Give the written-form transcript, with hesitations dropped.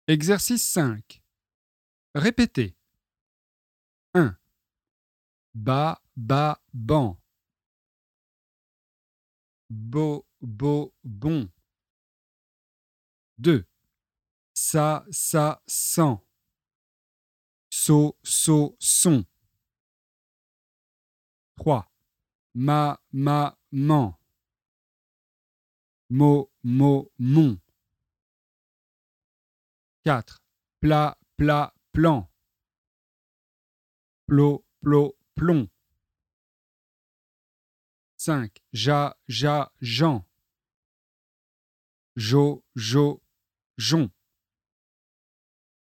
Exercice 5. Répétez. 1. Ba, ba, ban. Bo, bo, bon. 2. Ça, sans. So, son. 3. Ma, man. Mo, mon. 4. Plat, plan. Plo, plomb. 5. Jean. Jo, jon.